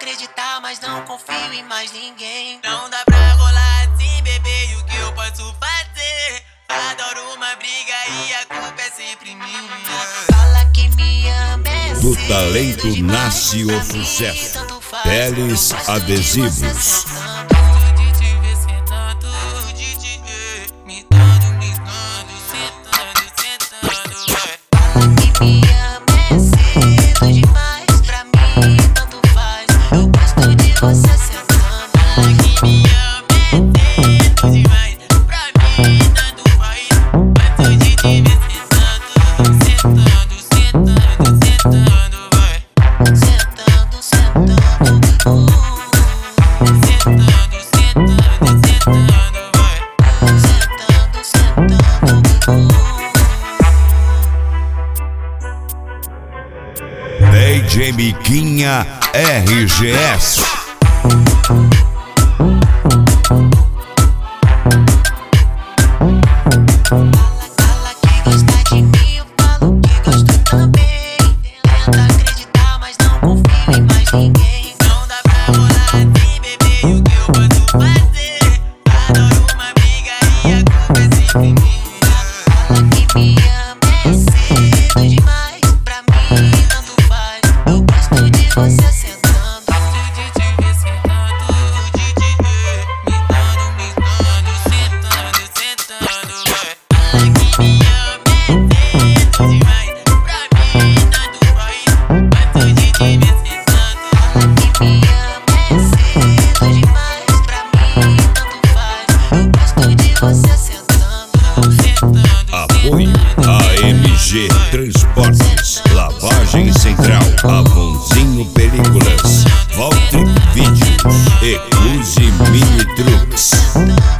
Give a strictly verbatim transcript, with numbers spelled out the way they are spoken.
acreditar, mas não confio em mais ninguém. Não dá pra rolar assim, bebê, e o que eu posso fazer? Adoro uma briga e a culpa é sempre minha. Fala que me ama, é Do cedo talento demais, nasce pra o mim sucesso. tanto faz. Peles Eu gosto de adesivos. você sentando. De te ver sentando, de te ver me dando, me dando, sentando, sentando, vai. Fala que me ama, é cedo demais, pra mim tanto faz. Eu gosto de você sentando. Fala que me ama, é cedo demais, pra mim tanto faz. Gosto de te ver sentando, sentando, sentando, sentando, vai. Sentando, sentando, uh. Sentando, sentando, sentando, vai. Sentando, sentando, uh. D J Miquinha R G S. Fala que gosta de mim, eu falo que gosto também. Tenta acreditar, mas não confio em mais ninguém. Não dá pra rolar assim, bebê, e o que eu posso fazer? Adoro uma briga e a culpa é sempre minha. Fala que me ama, é cedo demais, pra mim tanto faz. Eu gosto de você sentando. Gosto de te ver sentando, de te ver me dando, me dando, sentando, sentando, vai. Fala que me ama, é cedo demais, pra mim tanto faz. Gosto de te ver sentando. Fala que me ama, é cedo demais, pra mim tanto faz. Eu gosto de você sentando. Apoio a M G Transportes, Lavagem Central, Avonzinho Películas, Valtri Vídeos e Cruze Mini Trucks.